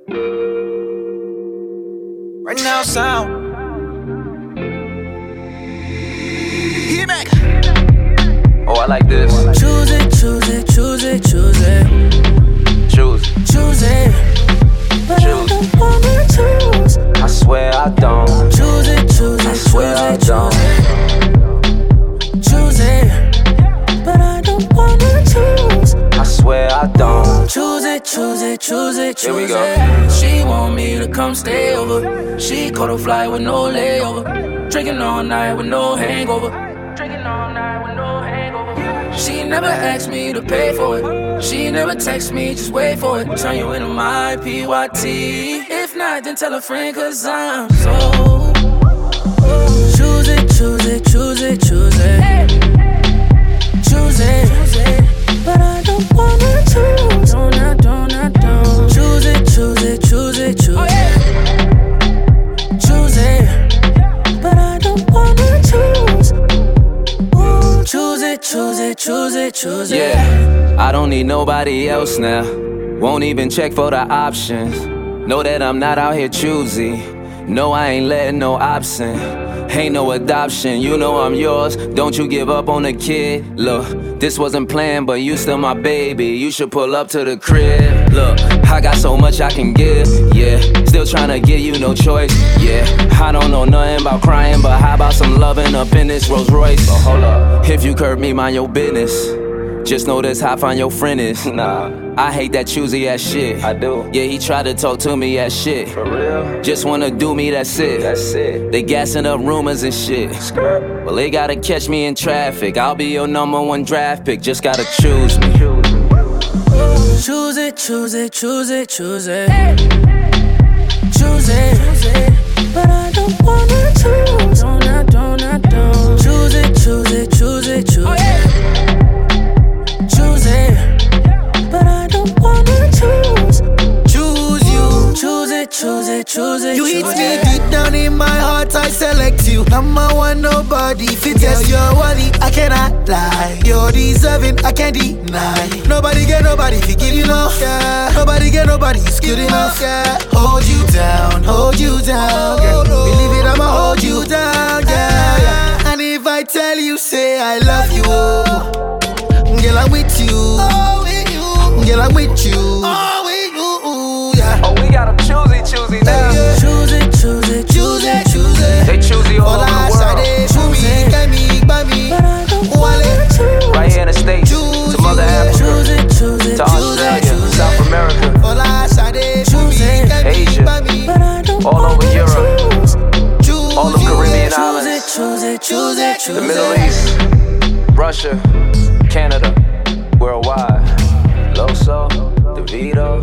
Right now, sound. Hit back. Oh, I like this. Choose it, choose it, choose it, choose it. Choose. Choose it. But Choose. I don't wanna choose. I swear I don't. Choose it, choose it, I swear I choose don't. it. Choose it. But I don't wanna choose. I swear I don't. Choose it, choose it, choose it, choose Here we go. it. She want me to come stay over. She caught a flight with no layover. Drinking all night with no hangover. Drinking all night with no hangover. She never asked me to pay for it. She never text me, just wait for it. Turn you into my PYT. If not, then tell a friend, cause I'm so. Choose it, choose it, choose it, choose it. Choose it. But I don't wanna choose. Don't. Choose it, choose it, choose it, choose it. Choose it. But I don't wanna choose. Ooh, choose it, choose it, choose it, choose it. Yeah, I don't need nobody else now. Won't even check for the options. Know that I'm not out here choosy. No, I ain't letting no option. Ain't no adoption, you know I'm yours. Don't you give up on the kid. Look, this wasn't planned, but you still my baby. You should pull up to the crib. Look, I got so much I can give. Yeah, still tryna give you no choice. Yeah, I don't know nothing about crying, but how about some loving up in this Rolls Royce? But hold up, if you curb me, mind your business. Just know that's how fine your friend is. Nah, I hate that choosy ass shit. I do. Yeah, he tried to talk to me as shit. For real? Just wanna do me, that's it. That's it. They gassing up rumors and shit. Skirt. Well, they gotta catch me in traffic. I'll be your #1 draft pick. Just gotta choose me. Choose it, choose it, choose it, choose it. Choose it. But I don't wanna choose. Don't. Choose it, choose it, choose it, choose it. Choose it, but I don't wanna choose. Choose you. Choose it, choose it, choose it. You hit me deep down in my heart, I select you. #1, nobody fit test your worthy, I cannot lie. You're deserving, I can't deny. Nobody get nobody if you give enough. Yeah. Nobody get nobody, it's good enough. Yeah. Hold you down, girl. Believe it, I'ma hold you down, yeah. And if I tell you, say I love you, girl, I'm with you. Girl, I'm with you. Yeah. Oh, we got them choosy now. Choose it, choose it, choose it, choose it. They choosy all over the world. Choose it, but I don't wanna choose. Right here in the States, to Mother Africa, Choose it, choose it, to choose it, Australia, choose it. South America, Choose it, Asia, but I don't all over wanna Europe, choose. all the Caribbean Choose islands, it, choose it, choose it, choose the it. Middle East, Russia, Canada, worldwide. Loso, DeVito.